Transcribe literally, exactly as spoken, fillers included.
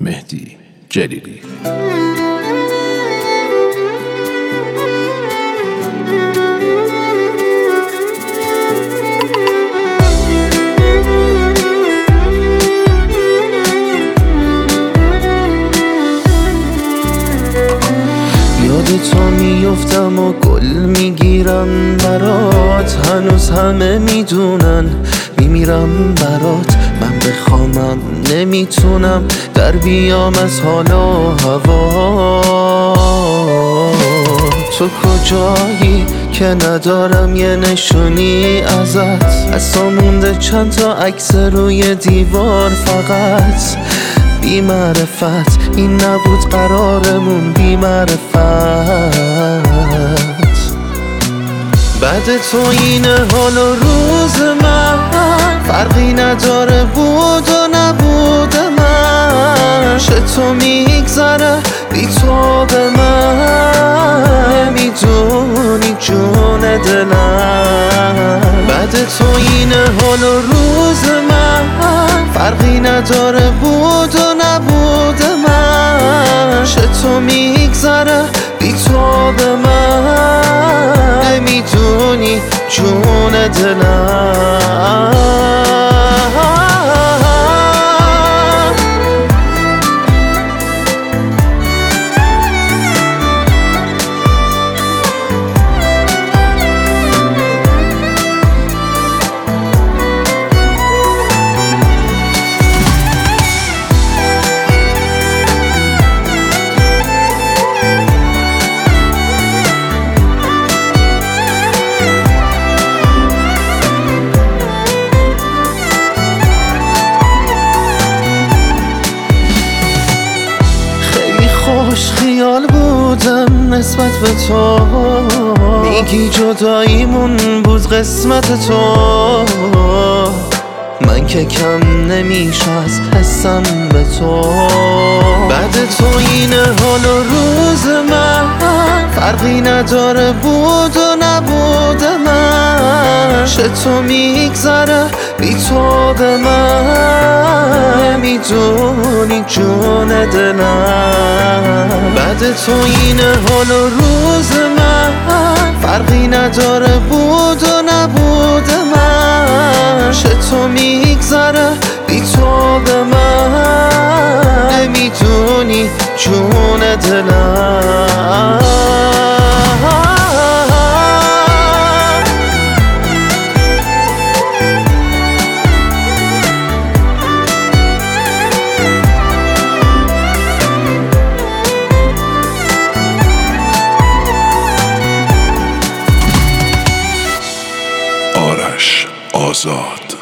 مهدی جلیلی. یاد تو میفتم و گل میگیرم برات، هنوز همه میدونن میمیرم برات. من بخوامم نمیتونم در بیام از حال و هوا. تو کجایی که ندارم یه نشونی ازت؟ از تو مونده چند تا عکس روی دیوار فقط. بی معرفت این نبود قرارمون، بی معرفت. بعد تو این حال و روز من فرقی نداره بود و نبود من. چطور میگذره بی تو به من، نمیدونی جون دلم. بعد تو این حال و روز من فرقی نداره بود و نبود من. چطور میگذره بی تو به من، نمیدونی جون دلم. خوش خیال بودم نسبت به تو، میگی جداییمون بود قسمت تو. من که کم نمیشه از حسم به تو. بعد تو این حال و روز من فرقی نداره بود و نبود من. چطور میگذره بی تو به من، نمیدونی جون دلم. بعد تو این حال و روز من فرقی نداره بود و نبود من. چطور میگذره بی تو به من، نمیدونی جون دلم. آرش آزاد.